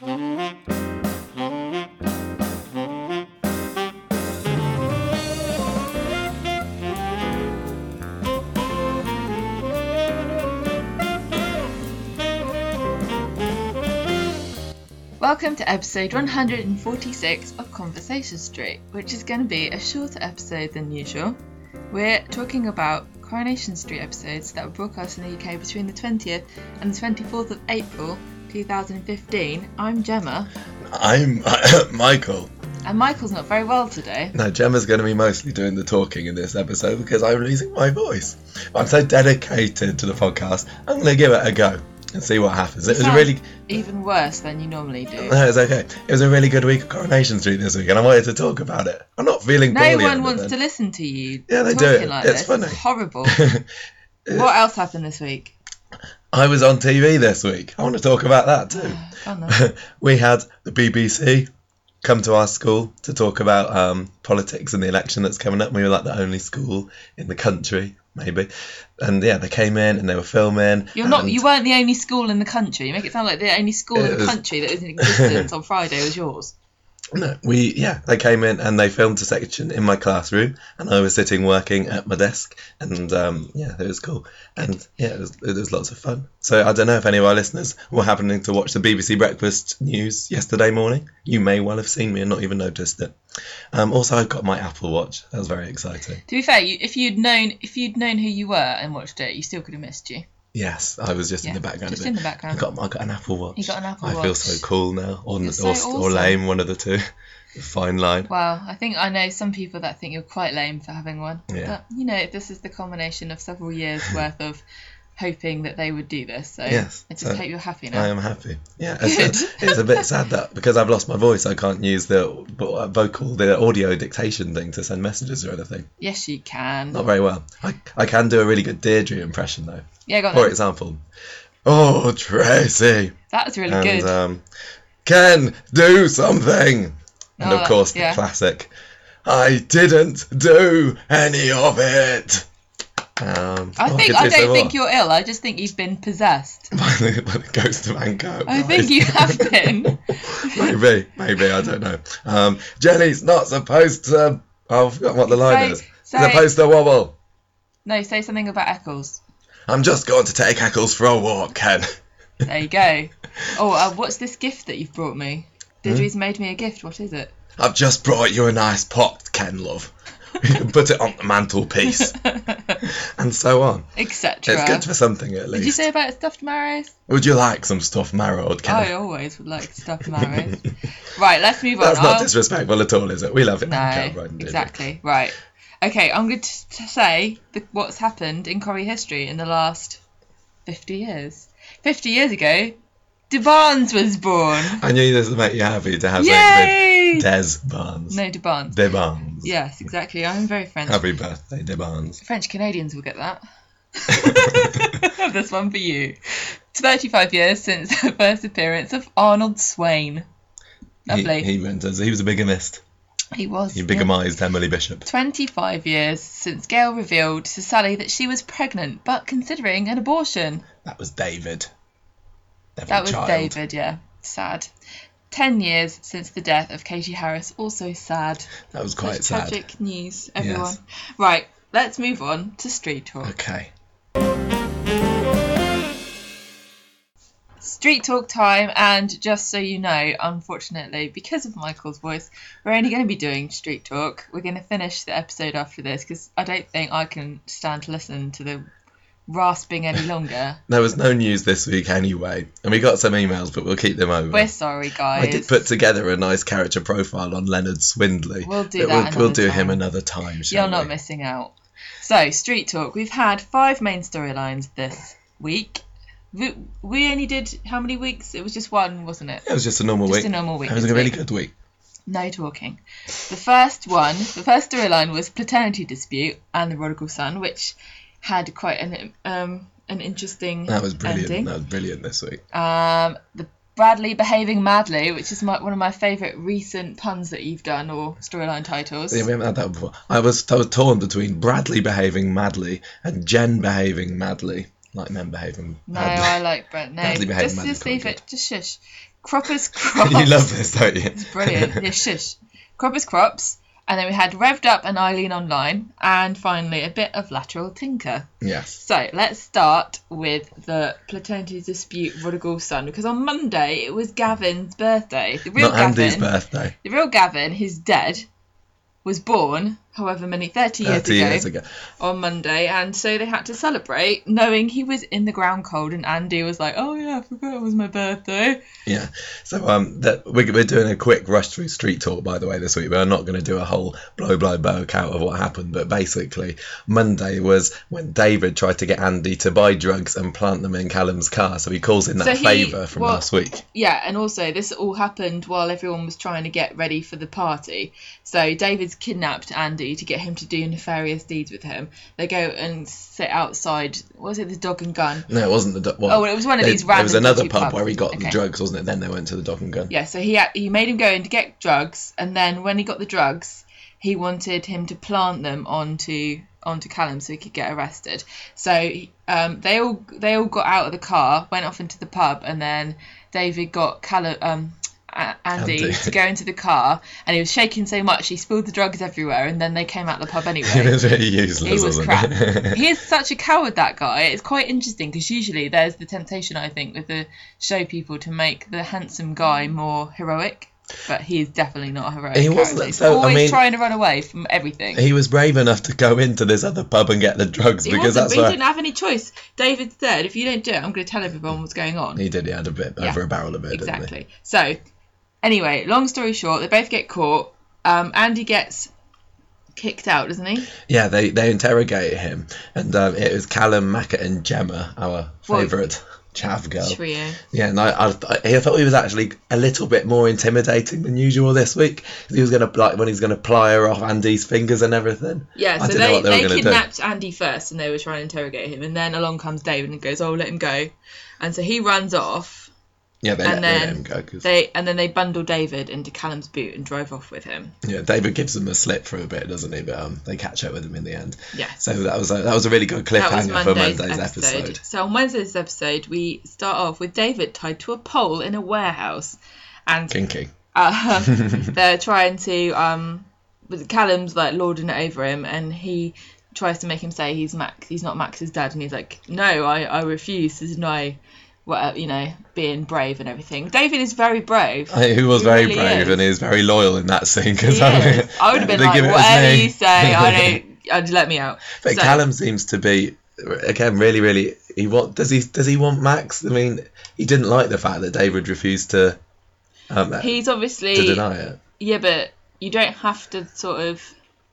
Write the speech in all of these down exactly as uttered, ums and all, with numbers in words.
Welcome to episode one hundred forty-six of Conversation Street, which is going to be a shorter episode than usual. We're talking about Coronation Street episodes that were broadcast in the U K between the twentieth and the twenty-fourth of April two thousand fifteen. I'm Gemma. I'm Michael. And Michael's not very well today. No, Gemma's going to be mostly doing the talking in this episode because I'm losing my voice. I'm so dedicated to the podcast, I'm going to give it a go and see what happens. It was a really... even worse than you normally do. No, it's okay. It was a really good week of Coronation Street this week and I wanted to talk about it. I'm not feeling poorly. No one wants to listen to you. Yeah, they do. Like it's this. funny. It's horrible. What else happened this week? I was on T V this week. I want to talk about that too. Oh, We had the B B C come to our school to talk about um, politics and the election that's coming up. We were like the only school in the country, maybe. And yeah, they came in and they were filming. You're not. You weren't the only school in the country. You make it sound like the only school in the was... country that was in existence on Friday was yours. No, we yeah, they came in and they filmed a section in my classroom, and I was sitting working at my desk, and um, yeah, it was cool, and yeah, it was, it was lots of fun. So I don't know if any of our listeners were happening to watch the B B C Breakfast News yesterday morning. You may well have seen me and not even noticed it. Um, also, I got my Apple Watch. That was very exciting. To be fair, you, if you'd known if you'd known who you were and watched it, you still could have missed you. Yes, I was just yeah, in the background. Just a bit. in the background. I got I got an Apple Watch. You got an Apple I Watch. I feel so cool now, or or, so awesome. or lame, one of the two. Fine line. Well, I think I know some people that think you're quite lame for having one. Yeah. But you know, this is the culmination of several years worth of hoping that they would do this. So yes, I just so hope you're happy now. I am happy. Yeah, it's, it's a bit sad that because I've lost my voice, I can't use the vocal, the audio dictation thing to send messages or anything. Yes, you can. Not very well. I I can do a really good Deirdre impression though. Yeah, got For that. example, oh Tracy. That was really and, good. Um, Ken, do something. And Oh, of course, the yeah. classic, I didn't do any of it. Um, I oh, think could I do some don't think more. you're ill. I just think you've been possessed. By the, by the ghost of Anko. I think you have been. maybe, maybe, I don't know. Um, Jenny's not supposed to... Oh, I've forgotten what the line Say- is. say- Supposed to wobble. No, say something about Eccles. I'm just going to take Eccles for a walk, Ken. There you go. Oh, uh, what's this gift that you've brought me? Hmm? Deirdre's made me a gift. What is it? I've just brought you a nice pot, Ken, love. You can put it on the mantelpiece. And so on. Etc. It's good for something, at least. Did you say about stuffed marrows? Would you like some stuffed marrowed, Ken? I always would like stuffed marrows. Right, let's move on. That's not I'll- disrespectful at all, is it? We love it. No, Okay, right, Deirdre. exactly. Right. Okay, I'm going to to say the, what's happened in Corrie history in the last fifty years. fifty years ago, De Barnes was born. I knew this would make you happy to have Yay! something with Des Barnes. No, De Barnes. De Barnes. Yes, exactly. I'm very French. Happy birthday, De Barnes. French Canadians will get that. This one for you. thirty-five years since the first appearance of Arnold Swain. Lovely. He, he went as he was a bigamist. He was. He yeah. bigamised Emily Bishop. twenty-five years since Gail revealed to Sally that she was pregnant but considering an abortion. That was David. Every That was child. David, yeah. Sad. Ten years since the death of Katie Harris. Also sad. That was quite Such sad. tragic news, everyone. Yes. Right, let's move on to Street Talk. Okay. Street Talk time, and just so you know, unfortunately, because of Michael's voice, we're only going to be doing Street Talk. We're going to finish the episode after this because I don't think I can stand to listen to the rasping any longer. There was no news this week anyway, and we got some emails, but we'll keep them over. We're sorry, guys. I did put together a nice character profile on Leonard Swindley. We'll do but that We'll, another we'll do time. him another time, shall You're not we? missing out. So, Street Talk. We've had five main storylines this week. We, we only did how many weeks? It was just one, wasn't it? It was just a normal Just week. a normal week It was this a really week. good week. No talking. The first one, the first storyline was paternity dispute and the prodigal son, which had quite an um an interesting That was brilliant. ending. That was brilliant this week. Um, the Bradley behaving madly, which is my, one of my favourite recent puns that you've done or storyline titles. Yeah, we haven't had that before. I was, I was torn between Bradley behaving madly and Jen behaving madly. Like men behaving No, madly. I like Brad. No, Bradley behaving just, madly just quite leave good. it. Just shush. Croppers Crops. You love this, don't you? It's brilliant. Yeah, shush. Croppers Crops. And then we had Revved Up and Eileen Online. And finally, a bit of Lateral Tinker. Yes. So, let's start with the Paternity Dispute Prodigal Son. Because on Monday, it was Gavin's birthday. The real Not Gavin, Andy's birthday. The real Gavin, who's dead, was born, however many, thirty years thirty ago, years ago. on Monday, and so they had to celebrate, knowing he was in the ground cold, and Andy was like, oh yeah, I forgot it was my birthday. Yeah, so um, that we're, we're doing a quick rush through street talk, by the way, this week. We're not going to do a whole blow by blow account of what happened, but basically, Monday was when David tried to get Andy to buy drugs and plant them in Callum's car, so he calls in that So he- favour from well, last week. Yeah, and also this all happened while everyone was trying to get ready for the party. So David's kidnapped Andy to get him to do nefarious deeds with him. They go and sit outside, what was it, the Dog and Gun? No, it wasn't the... Do- well, Oh, well, it was one of they- these random There was another dodgy pub pubs. where he got the Okay. drugs, wasn't it? Then they went to the Dog and Gun. Yeah, so he had, he made him go in to get drugs, and then when he got the drugs, he wanted him to plant them onto onto Callum so he could get arrested. So um, they all they all got out of the car, went off into the pub, and then David got Callum um, A- Andy, Andy. to go into the car, and he was shaking so much he spilled the drugs everywhere, and then they came out the pub It anyway. was really useless, He was wasn't crap. it? He is such a coward, that guy. It's quite interesting because usually there's the temptation, I think, with the show people to make the handsome guy more heroic, but he is definitely not a heroic He character. wasn't, He's so, I always mean- trying to run away from everything. He was brave enough to go into this other pub and get the drugs He because wasn't, that's but he where... didn't have any choice. David said, if you don't do it, I'm going to tell everyone what's going on. He did, he had a bit Yeah, over a barrel of it, didn't he? Exactly. So, anyway, long story short, they both get caught. Um, Andy gets kicked out, doesn't he? Yeah, they, they interrogated him, and um, it was Callum, Macca, and Gemma, our What? favourite chav girl. Trio. Yeah, and I, I, I thought he was actually a little bit more intimidating than usual this week. He was gonna like when he's gonna ply her off Andy's fingers and everything. Yeah, I so didn't know they, what they, they, were gonna kidnapped Andy first, and they were trying to interrogate him, and then along comes David and goes, "Oh, let him go," and so he runs off. do. Yeah, they, And let, they then let him go. 'Cause, They and then they bundle David into Callum's boot and drove off with him. yeah, David gives them a slip for a bit, doesn't he? But um, they catch up with him in the end. Yeah. So that was a, that was a really good That was cliffhanger for Monday's, Monday's episode. episode. So on Wednesday's episode, we start off with David tied to a pole in a warehouse, and Kinky. uh, they're trying to um, with Callum's like lording it over him, and he tries to make him say he's Max, he's not Max's dad, and he's like, no, I, I refuse to deny what you know, being brave and everything. David is very brave. I think he was He very really brave is. and he was very loyal in that scene. He Because is. I would have been like, whatever you say, I don't. I'd let me out. But So- Callum seems to be again really, really. He want does he does he want Max? I mean, he didn't like the fact that David refused to um, He's obviously to deny it. Yeah, but you don't have to sort of.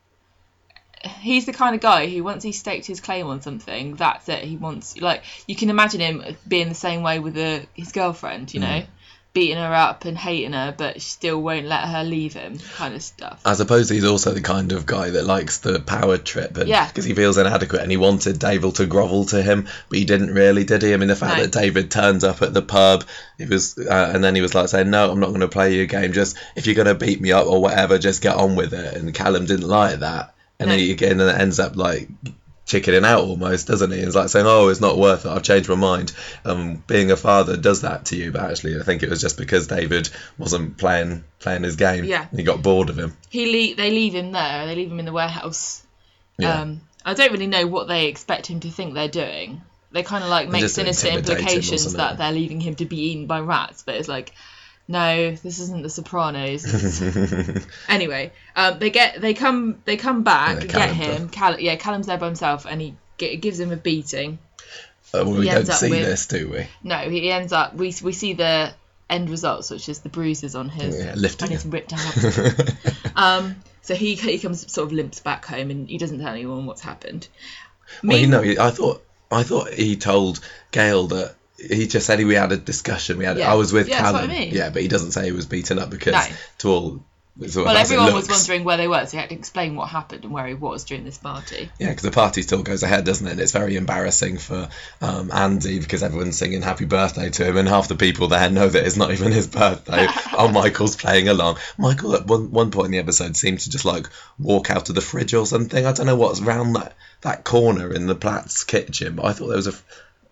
He's the kind of guy who once he's staked his claim on something, that's it. He wants, like, you can imagine him being the same way with a, his girlfriend, you know, Mm. beating her up and hating her, but still won't let her leave him, kind of stuff. I suppose he's also the kind of guy that likes the power trip, and Yeah. because he feels inadequate, and he wanted David to grovel to him, but he didn't really, did he? I mean, the fact No. that David turns up at the pub, he was, uh, and then he was like saying, "No, I'm not going to play your game. Just if you're going to beat me up or whatever, just get on with it." And Callum didn't like that, and No. he again ends up like chickening out almost, doesn't he? It's like saying, "Oh, it's not worth it. I've changed my mind." Um, being a father does that to you, but actually, I think it was just because David wasn't playing playing his game. Yeah. He got bored of him. He le- They leave him there, they leave him in the warehouse. Yeah. Um, I don't really know what they expect him to think they're doing. They kind of like They make just sinister intimidate him or implications something. that they're leaving him to be eaten by rats, but it's like, no, this isn't The Sopranos. This is- Anyway, um, they get they come they come back, Yeah, get Callum him. Cal- yeah, Callum's there by himself, and he g- gives him a beating. Uh, well, we He don't ends up see with- this, do we? No, he ends up. We we see the end results, which is the bruises on his Yeah, lifting on his him. ripped out. um, so he he comes sort of limps back home, and he doesn't tell anyone what's happened. Well, you Mean- know, I thought I thought he told Gail that he just said we had a discussion. We had Yeah. I was with Yeah, that's what Callum. I mean. Yeah, but he doesn't say he was beaten up because No. to all. Sort of Well, as it everyone was looks. wondering where they were, so he had to explain what happened and where he was during this party. Yeah, because the party still goes ahead, doesn't it? And it's very embarrassing for um, Andy because everyone's singing happy birthday to him, and half the people there know that it's not even his birthday. Oh, Michael's playing along. Michael at one, one point in the episode seems to just like walk out of the fridge or something. I don't know what's round that, that corner in the Platt's kitchen, but I thought there was a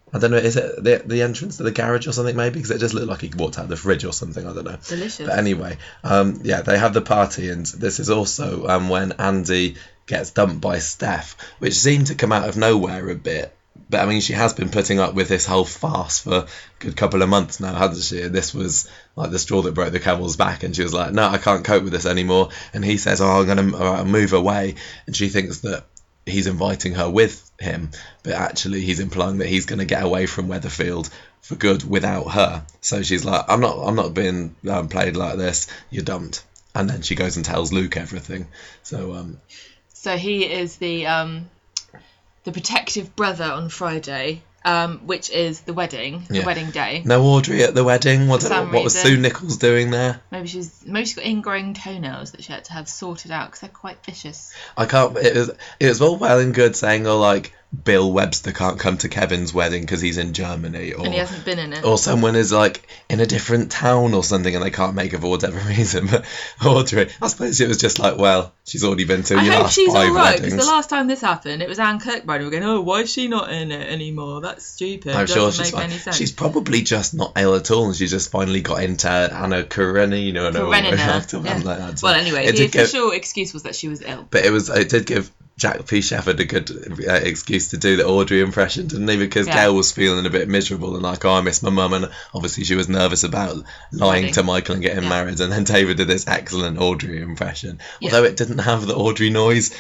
I don't know, is it the the entrance to the garage or something maybe? Because it just looked like he walked out of the fridge or something, I don't know. Delicious. But anyway, um, yeah, they have the party, and this is also um, when Andy gets dumped by Steph, which seemed to come out of nowhere a bit. But I mean, she has been putting up with this whole farce for a good couple of months now, hasn't she? And this was like the straw that broke the camel's back, and she was like, no, I can't cope with this anymore. And he says, oh, I'm going to move away. And she thinks that he's inviting her with him, but actually he's implying that he's going to get away from Weatherfield for good without her. So she's like, I'm not I'm not being um, played like this, you're dumped. And then she goes and tells Luke everything. So um so he is the um the protective brother on Friday, um which is the wedding the Yeah. wedding day. no Audrey at the wedding. What, For some what was reason. Sue Nichols doing there? Maybe she's maybe she's got ingrowing toenails that she had to have sorted out because they're quite vicious. I can't. It was it was all well and good saying, oh, like Bill Webster can't come to Kevin's wedding because he's in Germany, or And he hasn't been in it. or someone is like in a different town or something and they can't make it for whatever reason. But Audrey, I suppose it was just like, well, she's already been to I your hope last she's five alright, because weddings. the last time this happened, it was Anne Kirkbride who were going, oh, why is she not in it anymore? That's stupid. I'm Doesn't sure make she's fine. any sense. She's probably just not ill at all, and she's just finally got into Anna Karenina or Karenina, something yeah. like that. So Well, anyway, it the did give- official excuse was that she was ill. But it was it did give Jack P. Shepard a good uh, excuse to do the Audrey impression, didn't he? Because Yeah. Gail was feeling a bit miserable and like, oh, I miss my mum, and obviously she was nervous about lying Wedding. to Michael and getting Yeah. married, and then David did this excellent Audrey impression, Yeah. although it didn't have the Audrey noise.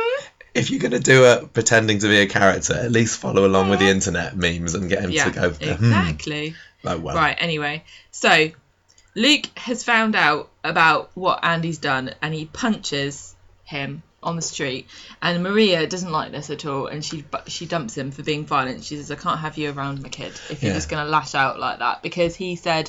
If you're going to do it pretending to be a character, at least follow along with the internet memes and get him Yeah, to go, hmm. exactly. Oh, well. Right, anyway. So, Luke has found out about what Andy's done, and he punches him on the street. And Maria doesn't like this at all, and she bu- she dumps him for being violent. She says, I can't have you around my kid if you're Yeah. just going to lash out like that. Because he said,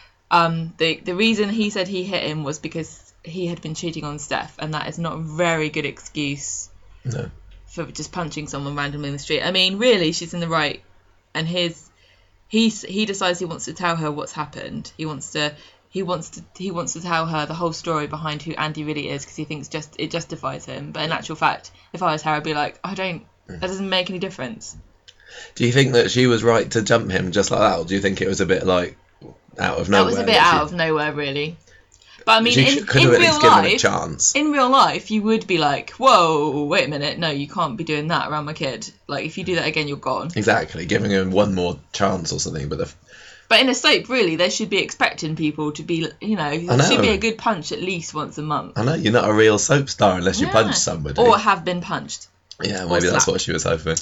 um, the, the reason he said he hit him was because he had been cheating on Steph, and that is not a very good excuse No. for just punching someone randomly in the street. I mean, really, she's in the right, and his he's he decides he wants to tell her what's happened. He wants to he wants to he wants to tell her the whole story behind who Andy really is, because he thinks just it justifies him. But in actual fact, if I was her, I'd be like, I don't. That doesn't make any difference. Do you think that she was right to jump him just like that, or do you think it was a bit like out of That nowhere? was a bit that she- out of nowhere, really. But I mean, she in, could in have at real least given him a life, chance. in real life, you would be like, whoa, wait a minute, no, you can't be doing that around my kid. Like, if you do that again, you're gone. Exactly, giving him one more chance or something. But the, But in a soap, really, they should be expecting people to be, you know, there know. should be a good punch at least once a month. I know you're not a real soap star unless you Yeah. punch somebody. Or have been punched. yeah, maybe that's slapped. what she was hoping.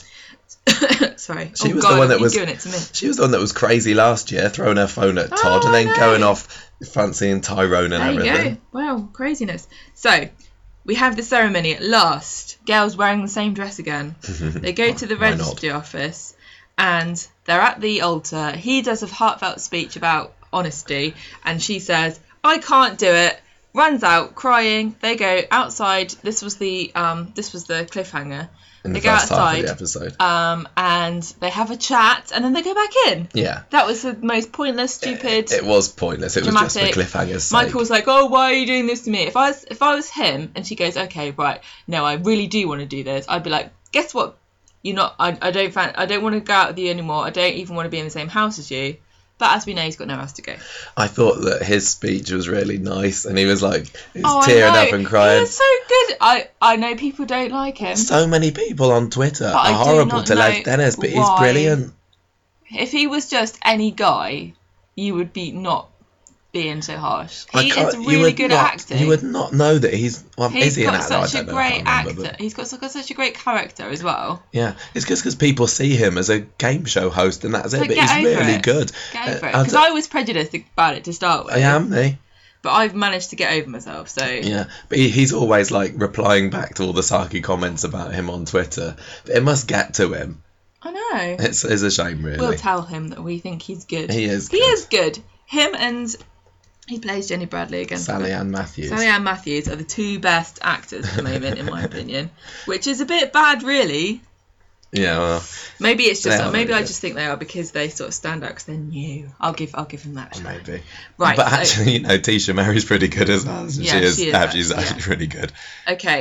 Sorry. She oh, was God, the one that you're was doing it to me. She was the one that was crazy last year, throwing her phone at Todd Oh, and then I know. going off fancying Tyrone and There everything. you go. Wow, craziness. So, we have the ceremony at last. Gail's wearing the same dress again. They go to the Why not? registry office and they're at the altar. He does a heartfelt speech about honesty and she says, I can't do it. Runs out crying. They go outside. This was the um this was the cliffhanger. In They the go first half outside. of the episode. Um and they have a chat and then they go back in. Yeah. That was the most pointless, stupid. It was pointless. It was just for dramatic. cliffhanger's sake. Michael was like, "Oh, why are you doing this to me?" If I was, if I was him, and she goes, "Okay, right, no, I really do want to do this," I'd be like, "Guess what? You're not. I, I don't fan, I don't want to go out with you anymore. I don't even want to be in the same house as you." But as we know, he's got nowhere else to go. I thought that his speech was really nice, and he was like, he was Oh, I tearing know. up and crying. He was so good. I, I know people don't like him. So many people on Twitter But I are do horrible not to know Les Dennis, but he's why. brilliant. If he was just any guy, you would be not being so harsh. I He can't- is you really would good not, at acting. You would not know that he's. Well, He's is he an got actor? I such a don't know. I great can't remember, actor. He's got, got such a great character as well. but- yeah, it's just because people see him as a game show host, and that's it. But But get he's over really it. good. Get over Uh, it. I Because d- I was prejudiced about it to start with. I am me. But I've managed to get over myself, so... Yeah, but he, he's always like replying back to all the sarky comments about him on Twitter. But it must get to him. I know. It's, it's a shame, really. We'll tell him that we think he's good. He is He good. is good. Him and... He plays Jenny Bradley again. Sally Ann Matthews. Sally Ann Matthews are the two best actors at the moment, in my opinion. Which is a bit bad, really. Yeah, well, Maybe it's just They are maybe very I good. just think they are because they sort of stand out because they're new. I'll give I'll give them that. shot. maybe. Right. But so- actually, you know, Tisha Mary's pretty good as well. Isn't Yeah, she is. she is yeah, she's actually, actually yeah. pretty good. Okay,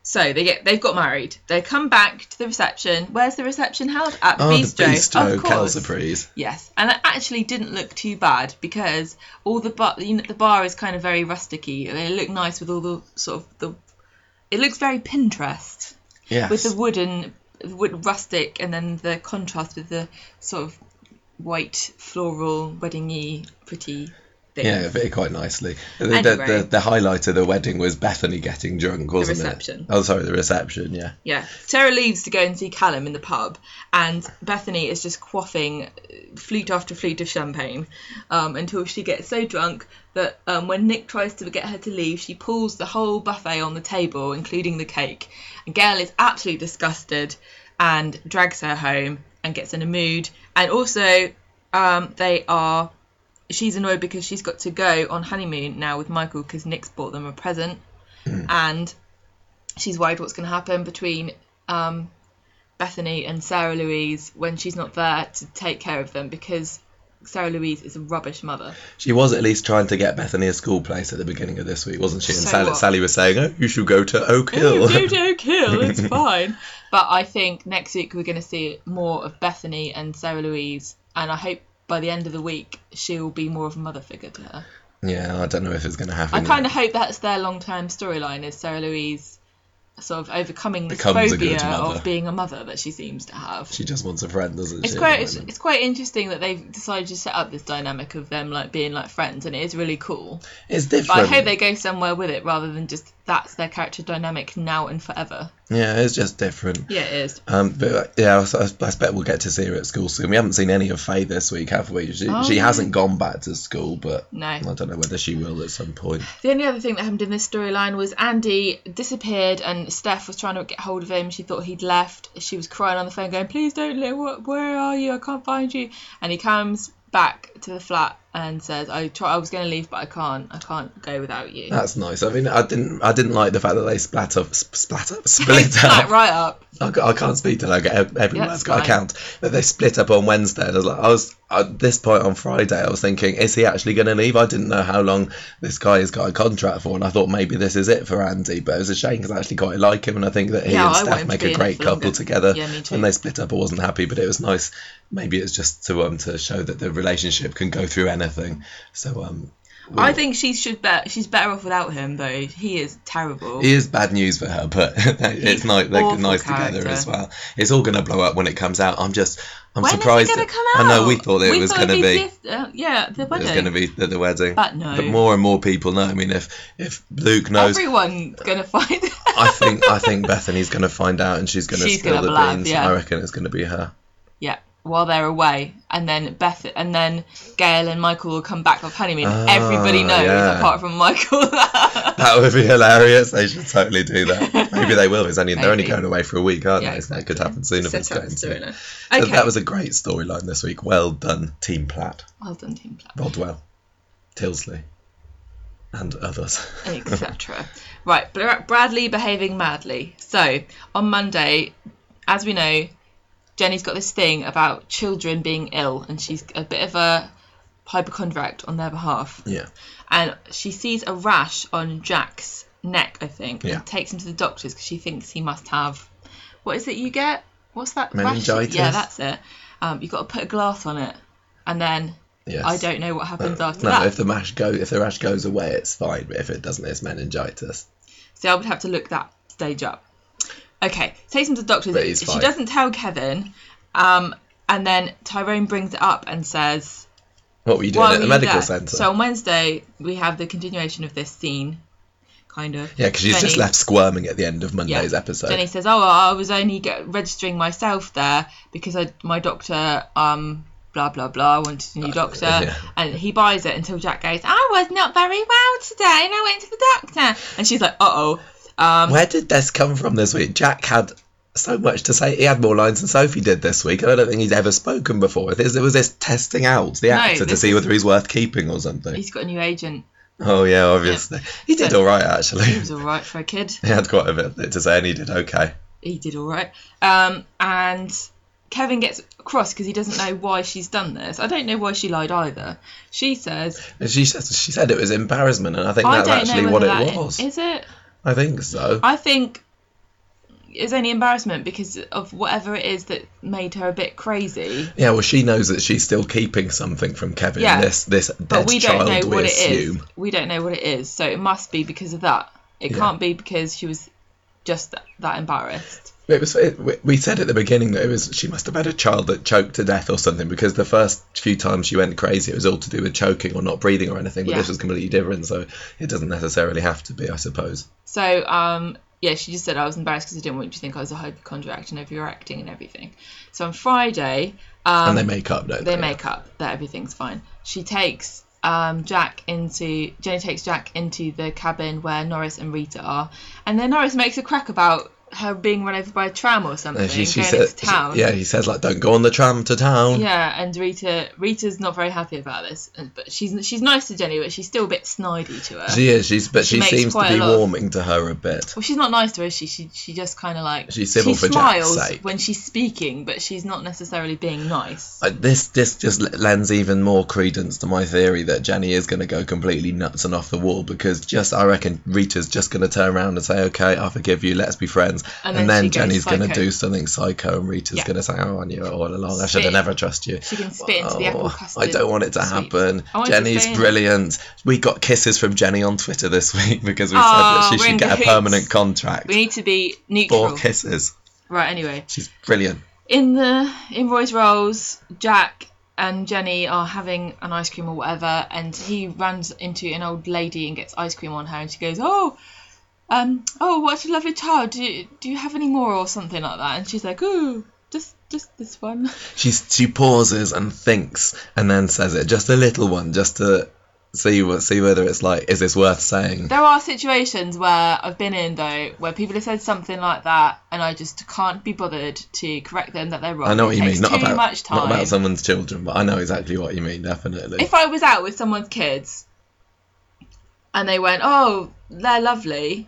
So they get they've got married. They come back to the reception. Where's the reception held? At Oh, Bistro. the Bistro, Of course. Calzapries. Yes, and it actually didn't look too bad because all the bar, you know, the bar is kind of very rusticy. They look nice with all the sort of the. It looks very Pinterest. Yes. With the wooden, wood rustic, and then the contrast with the sort of white floral wedding-y pretty things. Yeah, it fitted quite nicely. The, Anyway. the, the, the highlight of the wedding was Bethany getting drunk, wasn't reception. it? Oh, sorry, the reception, yeah. Yeah. Sarah leaves to go and see Callum in the pub, and Bethany is just quaffing flute after flute of champagne um, until she gets so drunk that um, when Nick tries to get her to leave, she pulls the whole buffet on the table, including the cake. And Gail is absolutely disgusted and drags her home and gets in a mood. And also, um, they are... She's annoyed because she's got to go on honeymoon now with Michael because Nick's bought them a present. Mm. And she's worried what's going to happen between um, Bethany and Sarah Louise when she's not there to take care of them because Sarah Louise is a rubbish mother. She was at least trying to get Bethany a school place at the beginning of this week, wasn't she? And So Sally, what? Sally was saying, oh, you should go to Oak Hill. Oh, go to Oak Hill, it's fine. But I think next week we're going to see more of Bethany and Sarah Louise, and I hope by the end of the week she'll be more of a mother figure to her. Yeah, I don't know if it's going to happen. I kind of hope that's their long-term storyline, is Sarah Louise sort of overcoming this Becomes a good phobia mother. of being a mother that she seems to have. She just wants a friend, doesn't It's she? quite at the it's, moment? it's quite interesting that they've decided to set up this dynamic of them like being like friends, and it is really cool. It's But I different. hope they go somewhere with it rather than just that's their character dynamic now and forever. Yeah, it's just different. Yeah, it is. Um, but yeah, I, I, I expect we'll get to see her at school soon. We haven't seen any of Faye this week, have we? She, Oh, she no. hasn't gone back to school, but No. I don't know whether she will at some point. The only other thing that happened in this storyline was Andy disappeared and Steph was trying to get hold of him. She thought he'd left. She was crying on the phone going, please don't leave. Wh- Where are you? I can't find you. And he comes back to the flat and says, I try. I was going to leave, but I can't. I can't go without you. That's nice. I mean, I didn't I didn't like the fact that they splat up, sp- splat up, split Like, up. right up. I, ca- I can't speak till I get ev- every Yeah, word's it's got to fine. count. But they split up on Wednesday. And I was like, I was at this point on Friday. I was thinking, is he actually going to leave? I didn't know how long this guy has got a contract for, and I thought maybe this is it for Andy. But it was a shame because I actually quite like him, and I think that he Yeah, and I want Steph him to make be a in it great for couple longer. together. Yeah, me too. When they split up, I wasn't happy, but it was nice. Maybe it's just to um to show that the relationship can go through anything. So um. I we'll- think she should bet she's better off without him though. He is terrible. It is bad news for her, but it's nice. They're awful nice together character. as well. It's all going to blow up when it comes out. I'm just, I'm When surprised. is it going that- to come out? I know we thought it We was thought going to it'd be. this- uh, yeah, the It wedding. was going to be at the wedding. But no. But more and more people know. I mean, if if Luke knows, Everyone's going to find I think I think Bethany's going to find out and she's going to She's spill gonna the blab, beans. yeah. I reckon it's going to be her. Yeah, while they're away, and then Beth, and then Gail and Michael will come back off honeymoon. Ah, Everybody knows, yeah. apart from Michael. That would be hilarious. They should totally do that. Maybe they will. It's only they're only Maybe. going away for a week, aren't Yeah, they? So that could exactly. happen soon if Set it's up going the to. storyline. So Okay. that was a great storyline this week. Well done, Team Platt, Well done, Team Platt. Rodwell, Tilsley, and others. et cetera. Right, Bra- Bradley behaving madly. So, on Monday, as we know, Jenny's got this thing about children being ill, and she's a bit of a hypochondriac on their behalf. Yeah. And she sees a rash on Jack's neck, I think, Yeah. and takes him to the doctors because she thinks he must have... What is it you get? What's that? rash? Meningitis? Yeah, that's it. Um, you've got to put a glass on it, and then... Yes. I don't know what happens No, after no, that. if the rash go if the rash goes away, it's fine. But if it doesn't, it's meningitis. So I would have to look that stage up. Okay, takes him to the doctor. But he's She fine. doesn't tell Kevin, um, and then Tyrone brings it up and says, What were you doing "Why at the were you medical there?" centre? So on Wednesday we have the continuation of this scene, kind of. yeah, because she's just Jenny- left squirming at the end of Monday's Yeah. episode. Jenny says, "Oh, I was only get, registering myself there because I, my doctor, um, blah blah blah, wanted a new doctor, yeah. and he buys it until Jack goes, I was not very well today, and I went to the doctor, and she's like, uh oh." Um, Where did this come from this week? Jack had so much to say. He had more lines than Sophie did this week, and I don't think he's ever spoken before. It was, it was this testing out the No, actor to this see is- whether he's worth keeping or something. he's got a new agent. Oh yeah, obviously. He did So- all right actually. He was all right for a kid. He had quite a bit to say, and he did okay. He did all right. Um, and Kevin gets cross because he doesn't know why she's done this. I don't know why she lied either. She says, And she says she said it was embarrassment, and I think I that's don't actually know what whether it that was. is it. I think so. I think it was only embarrassment because of whatever it is that made her a bit crazy. Yeah, well, she knows that she's still keeping something from Kevin. Yeah, this this but dead we don't child, know we what assume. it is. We don't know what it is, so it must be because of that. It Yeah. can't be because she was just that, that embarrassed. It was. It, we said at the beginning that it was. She must have had a child that choked to death or something, because the first few times she went crazy, it was all to do with choking or not breathing or anything. But Yeah. this was completely different, so it doesn't necessarily have to be, I suppose. So, um, yeah, she just said I was embarrassed because I didn't want you to think I was a hypochondriac and overreacting and everything. So on Friday, um, And they make up, don't they? they make up that everything's fine. She takes um, Jack into Jenny takes Jack into the cabin where Norris and Rita are, and then Norris makes a crack about her being run over by a tram or something, And she, she going said, into town. she- yeah, he says like, "Don't go on the tram to town." Yeah, and Rita Rita's not very happy about this, and- but she's she's nice to Jenny, but she's still a bit snidey to her. She is. She's, but She she, makes seems to quite a be lot of- warming to her a bit. Well, she's not nice to her, is she? She she just kind of like She's civil she for Jack's smiles sake. when she's speaking, but she's not necessarily being nice. Uh, this this just l- lends even more credence to my theory that Jenny is going to go completely nuts and off the wall, because just I reckon Rita's just going to turn around and say, "Okay, I forgive you. Let's be friends," And and, then then she goes Jenny's going to psycho. do something psycho, and Rita's Yeah. going to say, "Oh, I knew it all along. I should Spit. have never trusted you." She can spit into the apple Oh, custard. I don't want it to sweet. happen. I want it to Jenny's stay in. brilliant. We got kisses from Jenny on Twitter this week because we Oh, said that she we're in should get a cahoots. permanent contract. We need to be neutral. Four kisses. Right. Anyway, She's brilliant. in the in Roy's Rolls, Jack and Jenny are having an ice cream or whatever, and he runs into an old lady and gets ice cream on her, and she goes, "Oh, um, oh, what a lovely child. Do you, do you have any more or something like that?" And she's like, "Oh, just just this one." She's she pauses and thinks and then says it, just a little one, just to see what see whether it's like, is this worth saying? There are situations where I've been in though where people have said something like that, and I just can't be bothered to correct them that they're wrong. I know what It you takes mean. Not too about much time. not about someone's children, but I know exactly what you mean. Definitely. If I was out with someone's kids and they went, "Oh, they're lovely,"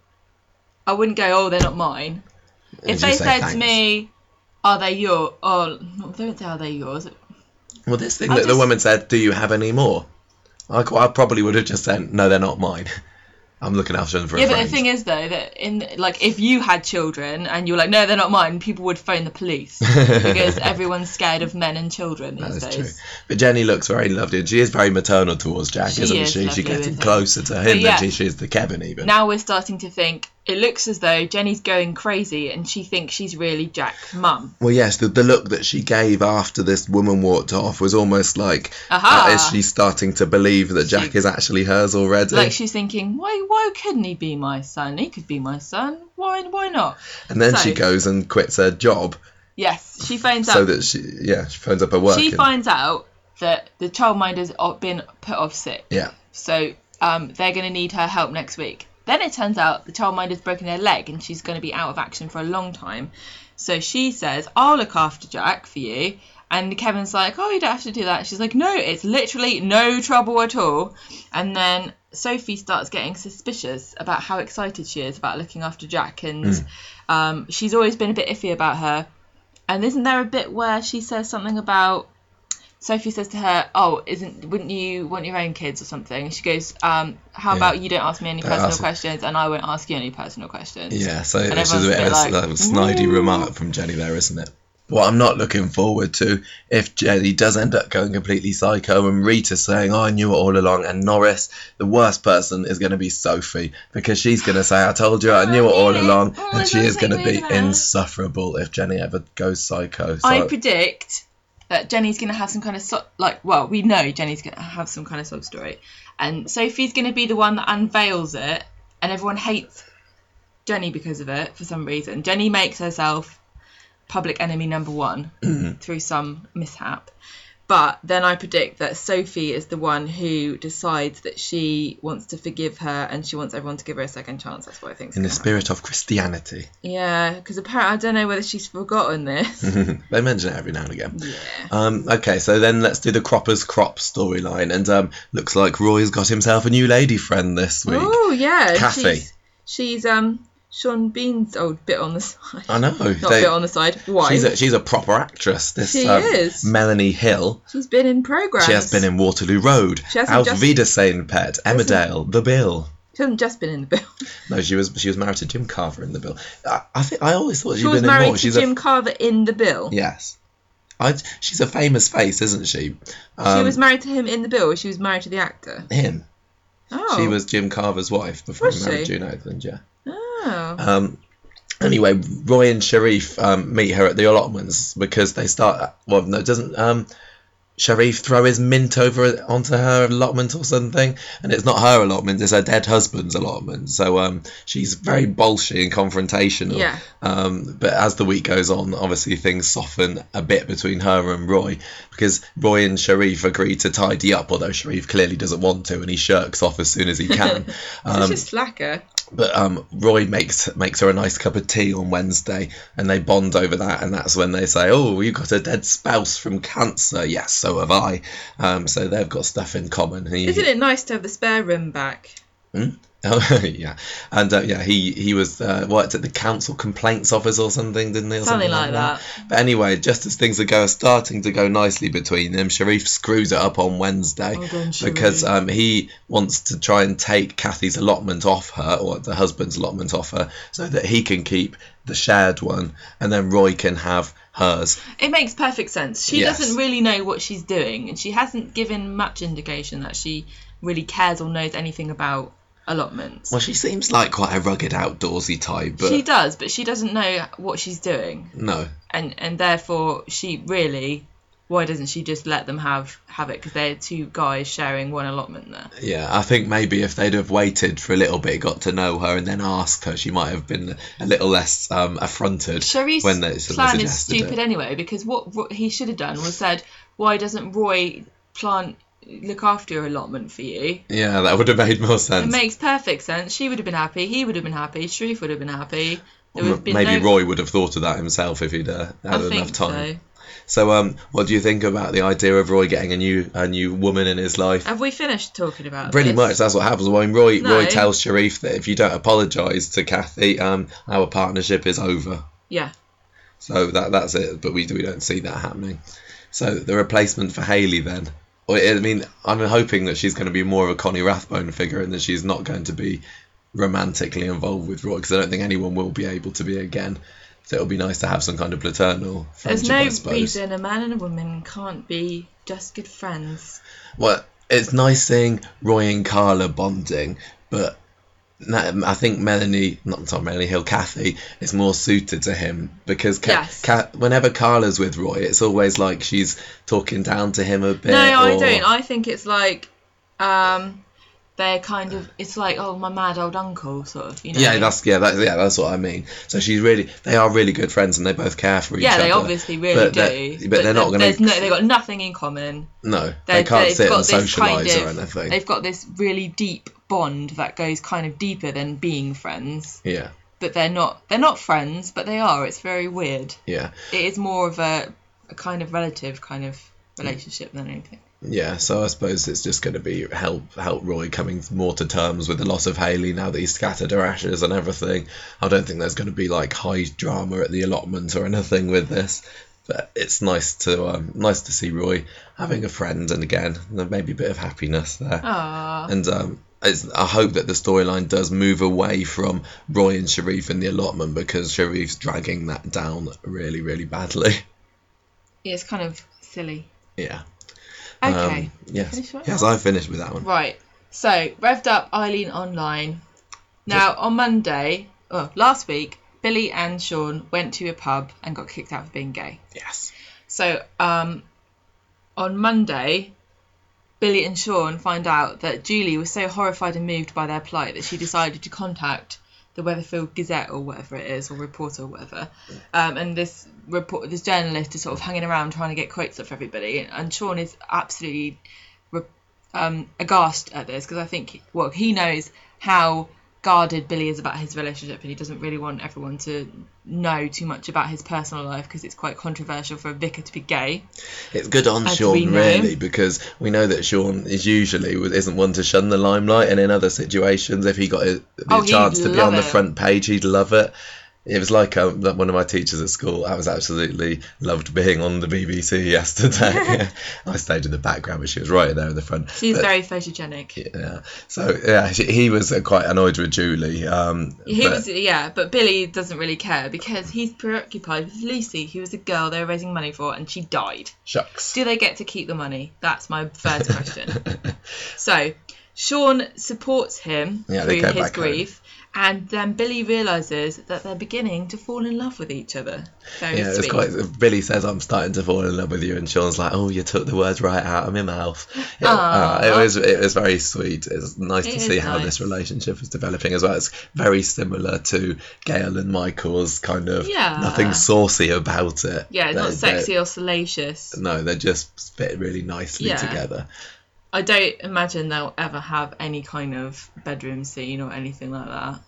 I wouldn't go, "Oh, they're not mine." Would If you they say said thanks? to me, "Are they your?" Oh, no, don't say, "Are they yours?" Well, this thing I that the just- woman said, "Do you have any more?" I, qu- I probably would have just said, "No, they're not mine. I'm looking after them for Yeah, a but friend." the thing is though that in like if you had children and you were like, "No, they're not mine," people would phone the police because everyone's scared of men and children That these is days. true. But Jenny looks very lovely, and she is very maternal towards Jack, She isn't is she? She lovely gets with him. closer to him But yeah. than she, she is to Kevin even. Now we're starting to think it looks as though Jenny's going crazy and she thinks she's really Jack's mum. Well, yes, the, the look that she gave after this woman walked off was almost like, Aha. uh, is she starting to believe that Jack She- is actually hers already? Like she's thinking, why why couldn't he be my son? He could be my son. Why why not? and then so- she goes and quits her job Yes, she finds so out. that she, yeah, she phones up her work. She and- finds out that the childminder's been put off sick. yeah, So um, they're going to need her help next week. Then it turns out the childminder's broken her leg and she's going to be out of action for a long time. So she says, "I'll look after Jack for you." And Kevin's like, "Oh, you don't have to do that." She's like, "No, it's literally no trouble at all." And then Sophie starts getting suspicious about how excited she is about looking after Jack. And Mm. um, she's always been a bit iffy about her. And isn't there a bit where she says something about... Sophie says to her, "Oh, isn't wouldn't you want your own kids or something?" And she goes, um, "How Yeah. about you don't ask me any Don't personal ask- questions, and I won't ask you any personal questions." yeah, so And it's just a everyone's bit of a, like, like, snidey "Ooh." remark from Jenny there, isn't it? What I'm not looking forward to, if Jenny does end up going completely psycho and Rita's saying, "Oh, I knew it all along," and Norris, the worst person is going to be Sophie, because she's going to say, "I told you, I knew it all along," Oh, and I she don't is going to think be we have. insufferable if Jenny ever goes psycho. So, I predict that Jenny's going to have some kind of so- like, well, we know Jenny's going to have some kind of sob story, and Sophie's going to be the one that unveils it, and everyone hates Jenny because of it for some reason. Jenny makes herself public enemy number one through some mishap. But then I predict that Sophie is the one who decides that she wants to forgive her and she wants everyone to give her a second chance. That's what I think. in the spirit of Christianity. Yeah, because apparently I don't know whether she's forgotten this. They mention it every now and again. Yeah. Um, okay, so then let's do the Croppers Crop storyline, and um, looks like Roy's got himself a new lady friend this week. Oh yeah, Kathy. She's, she's um Sean Bean's old bit on the side. I know. Not they- bit on the side. Why? She's a, she's a proper actress. This She um, is. Melanie Hill. She's been in programs. She has been in Waterloo Road, She hasn't Auf just- Wiedersehen Pet, Emmerdale, The Bill. She hasn't just been in the bill. No, she was she was married to Jim Carver in the bill. I, I think I always thought She she'd was been in married more. to She's Jim a, Carver in the bill. yes. I, she's a famous face, isn't she? Um, she was married to him in the bill, or she was married to the actor? him. Oh. She was Jim Carver's wife before Was he married she? June Oakland, yeah. Oh. Um, anyway, Roy and Sharif um, meet her at the allotments because they start. Well, no, doesn't um, Sharif throw his mint over onto her allotment or something? And it's not her allotment; it's her dead husband's allotment. So um, she's very bolshy and confrontational. Yeah. Um, but as the week goes on, obviously things soften a bit between her and Roy because Roy and Sharif agree to tidy up, although Sharif clearly doesn't want to, and he shirks off as soon as he can. Um, Such a slacker. But um, Roy makes makes her a nice cup of tea on Wednesday, and they bond over that, and that's when they say, "Oh, you got a dead spouse from cancer." Yes, so have I. Um, so they've got stuff in common. He, Isn't it nice to have the spare room back? Hmm? Oh yeah, and uh, yeah, he he was uh, worked at the council complaints office or something, didn't he? Or Something like that. But anyway, just as things are go starting to go nicely between them, Sharif screws it up on Wednesday Well done, Sharif. because um, he wants to try and take Kathy's allotment off her, or the husband's allotment off her, so that he can keep the shared one, and then Roy can have hers. It makes perfect sense. She Yes. doesn't really know what she's doing, and she hasn't given much indication that she really cares or knows anything about allotments. Well, she seems like quite a rugged, outdoorsy type, but She does, but she doesn't know what she's doing, no. and and therefore she really. Why doesn't she just let them have have it? Because they're two guys sharing one allotment there. Yeah, I think maybe if they'd have waited for a little bit, got to know her, and then asked her, she might have been a little less um, affronted. Sharif's when they, so they plan is suggested stupid it. anyway, because what, what he should have done was said, why doesn't Roy plant look after your allotment for you? Yeah, that would have made more It sense. makes perfect sense. She would have been happy. He would have been happy. Sharif would have been happy. There would have been Maybe no... Roy would have thought of that himself if he'd uh, had I enough think time. so. So, um, what do you think about the idea of Roy getting a new a new woman in his life? Have we finished talking about Pretty this? much, that's what happens. When Roy No. Roy tells Sharif that if you don't apologise to Kathy, um, our partnership is over. Yeah. So that that's it. But we we don't see that happening. So the replacement for Hayley then. Well, I mean, I'm hoping that she's going to be more of a Connie Rathbone figure and that she's not going to be romantically involved with Roy, because I don't think anyone will be able to be again. So it'll be nice to have some kind of paternal There's friendship, no I suppose. reason a man and a woman can't be just good friends. Well, it's nice seeing Roy and Carla bonding, but na- I think Melanie, not sorry, Melanie Hill, Kathy, is more suited to him because Ka- Yes. Ka- whenever Carla's with Roy, it's always like she's talking down to him a bit. No, I or- don't. I think it's like, um, they're kind of. It's like, oh, my mad old uncle, sort of. You know. Yeah, that's yeah, that, yeah, that's what I mean. So she's really, they are really good friends, and they both care for each Yeah, other. they obviously really but do. they're- but they're not gonna- There's no, they've got nothing in common. No, They're- they can't they've sit got and this kind socialise or of- anything. They've got this really deep bond that goes kind of deeper than being friends. Yeah, But they're not. They're not friends, but they are. It's very weird. yeah. It is more of a, a kind of relative kind of relationship than anything. Yeah, so I suppose it's just going to be help help Roy coming more to terms with the loss of Hayley now that he's scattered her ashes and everything. I don't think there's going to be like high drama at the allotment or anything with this, but it's nice to um, nice to see Roy having a friend, and again there may be a bit of happiness there. Aww. And um, it's, I hope that the storyline does move away from Roy and Sharif in the allotment, because Sharif's dragging that down really really badly. Yeah, it's kind of silly. Yeah. Okay. Um, yes. Finish that Yes, one? I finished with that one. Right. So, revved up Eileen online. Now, on Monday, oh, last week, Billy and Sean went to a pub and got kicked out for being gay. Yes. So, um, on Monday, Billy and Sean find out that Julie was so horrified and moved by their plight that she decided to contact the Weatherfield Gazette or whatever it is, or Reporter or whatever. Um, and this report, this journalist is sort of hanging around trying to get quotes off everybody. And Sean is absolutely re- um, aghast at this, because I think, well, he knows how guarded Billy is about his relationship, and he doesn't really want everyone to know too much about his personal life, because it's quite controversial for a vicar to be gay. It's good on As we Sean, know. really, because we know that Sean is usually isn't one to shun the limelight, and in other situations, if he got a, the Oh, he'd chance to be love on the it. front page, he'd love it. It was like um, that one of my teachers at school. I was absolutely loved being on the B B C yesterday. Yeah. I stayed in the background, but she was right there in the front. She's but, very photogenic. Yeah. So yeah, she, he was uh, quite annoyed with Julie. Um, he but, was, yeah, but Billy doesn't really care because he's preoccupied with Lucy, who was a girl they were raising money for, and she died. Shucks. Do they get to keep the money? That's my first question. So Sean supports him Yeah, through they go his back grief. Home. And then Billy realises that they're beginning to fall in love with each other. Very yeah, sweet. it's quite. Billy says, "I'm starting to fall in love with you," and Sean's like, "Oh, you took the words right out of my mouth." It, uh, it was it was very sweet. It's nice It to is see how nice. this relationship is developing as well. It's very similar to Gail and Michael's kind of Yeah. nothing saucy about it. Yeah, it's They- not sexy or salacious. No, they just fit really nicely Yeah. together. I don't imagine they'll ever have any kind of bedroom scene or anything like that.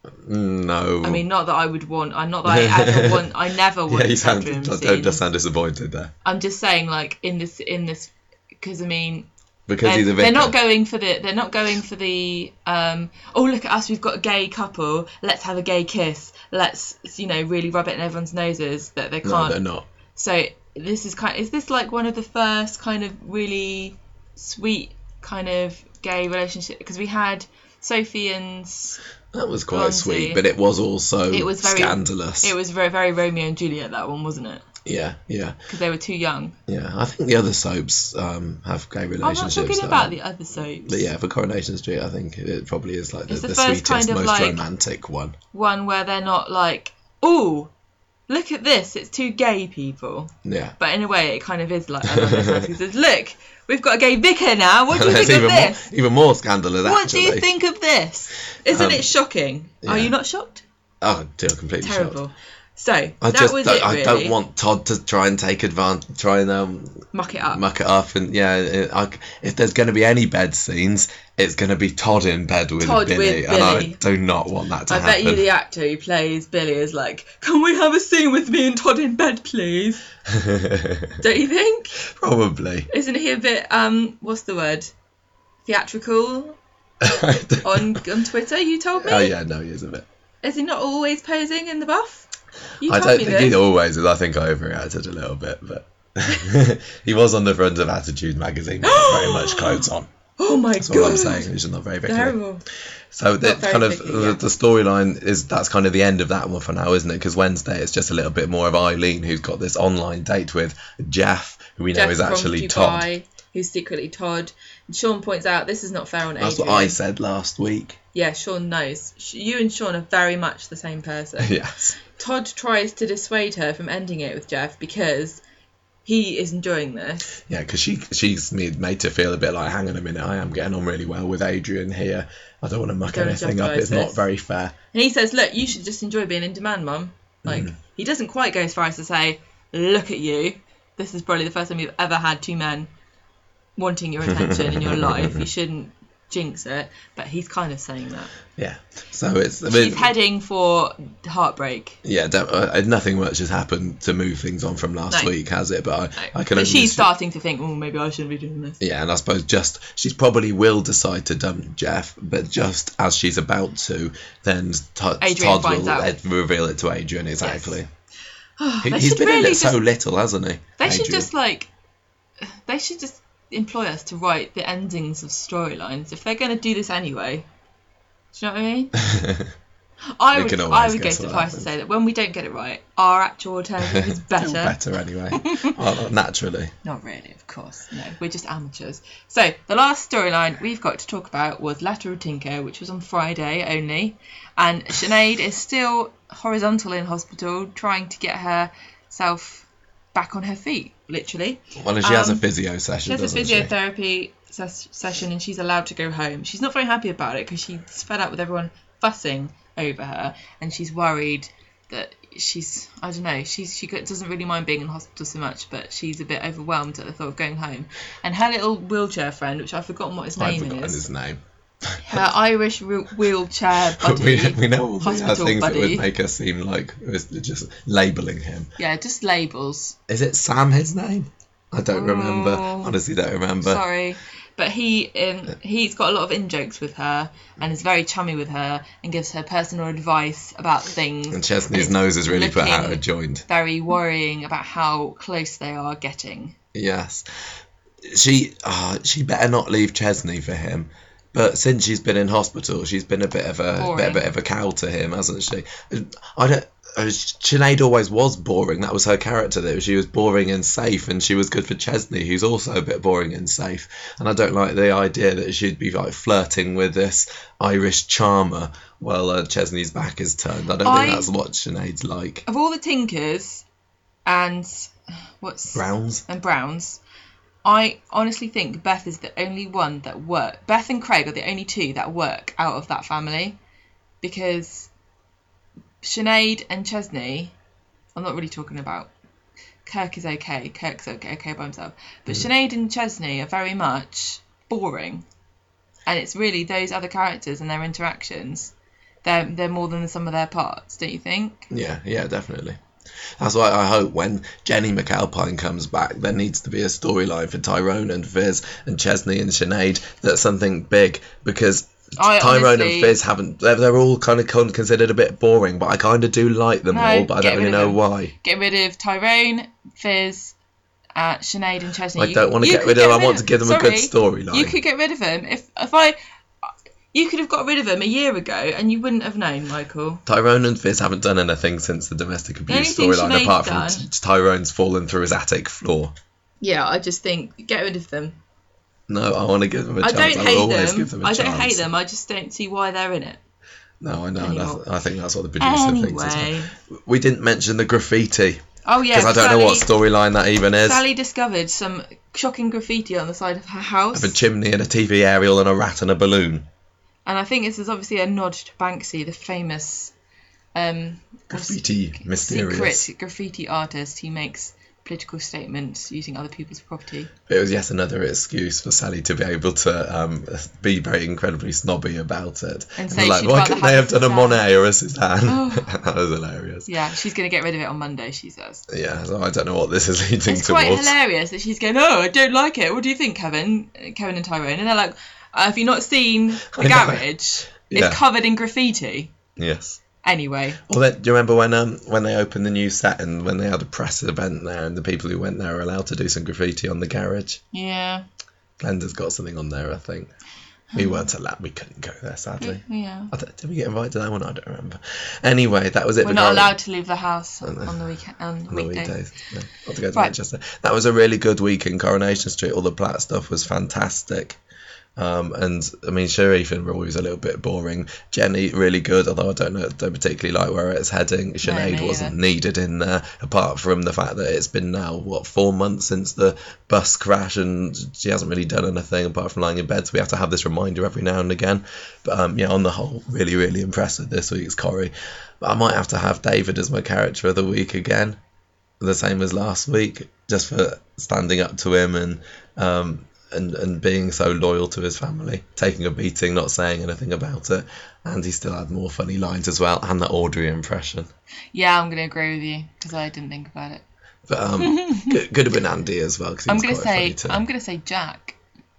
No. I mean, not that I would want. I'm not that I ever want. I never want yeah, you a sound, bedroom don't scene. just sound disappointed there. I'm just saying, like in this, in this, because I mean, Because they're, he's a vicar. they're not going for the. They're not going for the. Um, oh, look at us! We've got a gay couple. Let's have a gay kiss. Let's, you know, really rub it in everyone's noses that they can't. No, they're not. So this is kind. Is this like one of the first kind of really sweet kind of gay relationship? Because we had Sophie and. That was quite Blondie. sweet, but it was also It was very scandalous. It was very, very Romeo and Juliet, that one, wasn't it? Yeah, yeah, Because they were too young. yeah. I think the other soaps um, have gay I'm not relationships. talking that about are- the other soaps. But yeah, for Coronation Street, I think it probably is like the, It's the the first sweetest, kind of most like- romantic one. One where they're not like, ooh, look at this, it's two gay people. Yeah. But in a way, it kind of is like, I love this. He says, look, we've got a gay vicar now. What do you That's think of even more, this? even more scandalous, What actually. do you think of this? Isn't Um, it shocking? yeah. Are you not shocked? Oh, dear, completely Terrible. shocked. So, I that just was don't, it, really. I don't want Todd to try and take advantage, try and um, Muck it up. muck it up, and yeah, it, I, if there's going to be any bed scenes, it's going to be Todd in bed with Todd Billy, with and I Billy. do not want that to I happen. bet you the actor who plays Billy is like, can we have a scene with me and Todd in bed, please? Don't you think? Probably. Isn't he a bit, um, what's the word? Theatrical on on Twitter, you told me? Oh yeah, no, he is a bit. Is he not always posing in the buff? You I told don't me think this. he always is. I think I overreacted a little bit, but he was on the front of Attitude magazine with very much clothes on. Oh my That's god. all I'm saying. Which is not very vicky. Terrible. So the Not very kind of vicky, the, yeah. the storyline is that's kind of the end of that one for now, isn't it? Because Wednesday it's just a little bit more of Eileen, who's got this online date with Jeff, who we know Jeff is from actually Todd. Dubai, who's secretly Todd. And Sean points out this is not fair on That's Adrian. what I said last week. Yeah, Sean knows. Sh- You and Sean are very much the same person. Yes. Todd tries to dissuade her from ending it with Jeff because he is enjoying this. Yeah, because she she's made, made to feel a bit like, hang on a minute, I am getting on really well with Adrian here. I don't want to muck Don't anything up. jeopardise It's not this. very fair. And he says, look, you should just enjoy being in demand, Mum. Like, Mm. he doesn't quite go as far as to say, look at you. This is probably the first time you've ever had two men wanting your attention in your life. You shouldn't jinx it. But he's kind of saying that. Yeah. So it's. I She's mean, heading for heartbreak. yeah, don't- uh, nothing much has happened to move things on from last No. week, has it? But I, No. I can But only she's assu- starting to think, oh, maybe I shouldn't be doing this. Yeah, and I suppose just she's probably will decide to dump Jeff, but just as she's about to, then Todd, Adrian Todd finds will out. ed- reveal it to Adrian. Exactly. He, They he's should been in really it so just- little, hasn't he? They should Adrian? just, like, they should just employ us to write the endings of storylines if they're going to do this anyway. Do you know what I mean? I We would, can I always would go guess so what far as to happens. say that when we don't get it right, our actual alternative is better. better anyway. Well, naturally. Not really, of course. No, we're just amateurs. So, the last storyline we've got to talk about was Letter of Tinker, which was on Friday only. And Sinead is still horizontal in hospital, trying to get herself back on her feet, literally. Well, and she has a Um, physio session. She has a doesn't she? physiotherapy ses- session and she's allowed to go home. She's not very happy about it because she's fed up with everyone fussing over her and she's worried that she's, I don't know, she's she doesn't really mind being in hospital so much, but she's a bit overwhelmed at the thought of going home. And her little wheelchair friend, which I've forgotten what his I've name forgotten is, his name. her Irish re- wheelchair buddy, we, we know all the other hospital things that buddy. would make us seem like it was just labelling him. Yeah, just labels. Is it Sam his name? I don't remember. Oh. Honestly, don't remember. Sorry. But he um, he's got a lot of in-jokes with her and is very chummy with her and gives her personal advice about things. And Chesney's nose is really put out of joint. Very worrying about how close they are getting. Yes. She uh, she better not leave Chesney for him. But since she's been in hospital, she's been a bit of a bit, a bit of a cow to him, hasn't she? I don't. Sinead always was boring. That was her character. That she was boring and safe, and she was good for Chesney, who's also a bit boring and safe. And I don't like the idea that she'd be like flirting with this Irish charmer while uh, Chesney's back is turned. I don't I, think that's what Sinead's like. Of all the Tinkers and what's Browns and Browns, I honestly think Beth is the only one that work. Beth and Craig are the only two that work out of that family, because Sinead and Chesney, I'm not really talking about Kirk is okay. Kirk's okay, okay by himself. But mm. Sinead and Chesney are very much boring, and it's really those other characters and their interactions. They're they're more than the sum of their parts, don't you think? Yeah, yeah, definitely. That's why I hope when Jenny McAlpine comes back, there needs to be a storyline for Tyrone and Fizz and Chesney and Sinead. That's something big, because I, Tyrone honestly, and Fizz haven't. They're, they're all kind of considered a bit boring, but I kind of do like them no, all. But I don't really know why. Get rid of Tyrone, Fizz, uh, Sinead, and Chesney. I you, don't want to get rid of them. I want to give them sorry, a good storyline. You could get rid of them if if I. You could have got rid of them a year ago, and you wouldn't have known, Michael. Tyrone and Fizz haven't done anything since the domestic abuse storyline, apart from done, t- Tyrone's fallen through his attic floor. Yeah, I just think get rid of them. No, I want to give them a I chance. Don't I hate always them. give them a I chance. don't hate them. I just don't see why they're in it. No, I know. That's, I think that's what the producer anyway. thinks as well. We didn't mention the graffiti. Oh yeah, because I don't Sally, know what storyline that even is. Sally discovered some shocking graffiti on the side of her house. Of a chimney and a T V aerial and a rat and a balloon. And I think this is obviously a nod to Banksy, the famous um, graffiti mysterious secret graffiti artist. He makes political statements using other people's property. It was yet another excuse for Sally to be able to um, be very incredibly snobby about it. And say like, why couldn't they have done a Monet or a Cézanne? Oh. That was hilarious. Yeah, she's going to get rid of it on Monday, she says. Yeah, so I don't know what this is leading it's towards. It's quite hilarious that she's going, oh, I don't like it. What do you think, Kevin? Kevin and Tyrone. And they're like, uh, have you not seen the garage? Yeah. It's covered in graffiti. Yes. Anyway. Well, then, do you remember when um when they opened the new set and when they had a press event there and the people who went there were allowed to do some graffiti on the garage? Yeah. Glenda's got something on there, I think. We weren't allowed. We couldn't go there, sadly. Yeah. I don't, did we get invited to that one? I don't remember. Anyway, that was it. We're not allowed to leave the house on, on the weekend on, on weekdays. The weekdays. No, not to go to right. Manchester. That was a really good week in Coronation Street. All the Platt stuff was fantastic. Um, and I mean, Sharif and Roy was a little bit boring. Jenny really good, although I don't know, don't particularly like where it's heading. Sinead no, wasn't either. needed in there, apart from the fact that it's been now what four months since the bus crash, and she hasn't really done anything apart from lying in bed. So we have to have this reminder every now and again. But um, yeah, on the whole, really, really impressed with this week's Corrie. But I might have to have David as my character of the week again, the same as last week, just for standing up to him and. Um, And, and being so loyal to his family, taking a beating, not saying anything about it, and he still had more funny lines as well, and that Audrey impression. Yeah, I'm going to agree with you because I didn't think about it. But um, could, could have been Andy as well because he I'm was gonna quite say, funny too. I'm going to say Jack.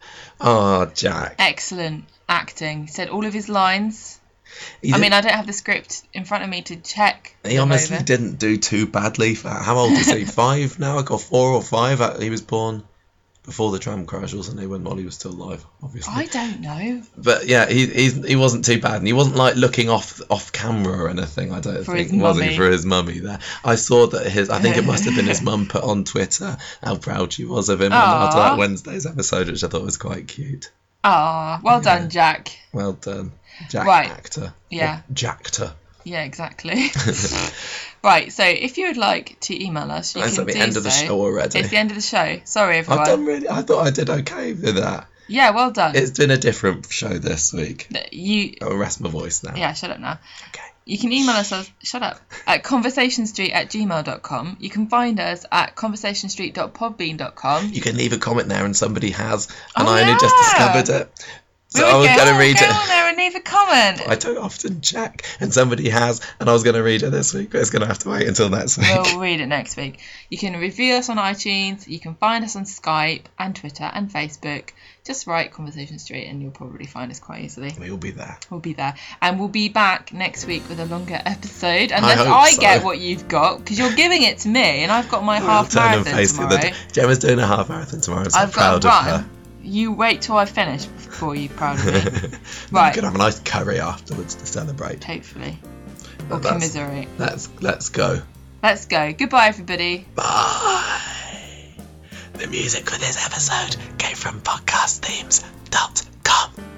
Oh, Jack! Excellent acting. He said all of his lines. He I did, mean, I don't have the script in front of me to check. He honestly over. didn't do too badly. For, how old is he? Five now? I got four or five. He was born. Before the tram crash, wasn't he? When Molly was still alive, obviously. I don't know. But yeah, he he's, he wasn't too bad, and he wasn't like looking off off camera or anything. I don't for think his was mummy. he for his mummy there. I saw that his. I think it must have been his mum put on Twitter how proud she was of him after that Wednesday's episode, which I thought was quite cute. Ah, well yeah. done, Jack. Well done, Jack right. actor. Yeah, Jackter. Yeah, exactly. Right, so if you would like to email us, you That's can at the do end of the so. show already. It's the end of the show. Sorry, everyone. I've done really. I thought I did okay with that. Yeah, well done. It's been a different show this week. You. I'll rest my voice now. Yeah, shut up now. Okay. You can email us at, shut up, at conversationstreet at gmail dot com. You can find us at conversationstreet dot podbean dot com. You can leave a comment there, and somebody has, and oh, I only yeah. just discovered it. So we I was go, going to read go it. on there and leave a comment. I don't often check, and somebody has, and I was going to read it this week, but it's going to have to wait until next week. We'll read it next week. You can review us on iTunes. You can find us on Skype and Twitter and Facebook. just write Conversation Street and you'll probably find us quite easily. We'll be there. We'll be there. And we'll be back next week with a longer episode, unless I, I so. get what you've got, because you're giving it to me and I've got my half Turn and marathon face the other tomorrow. day. Gemma's doing a half marathon tomorrow, so I'm I've got proud a of run. her. You wait till I finish before you're proud of me. We're Right. going to have a nice curry afterwards to celebrate. Hopefully. Or But that's- commiserate. Let's, let's go. Let's go. Goodbye, everybody. Bye. The music for this episode came from podcast themes dot com.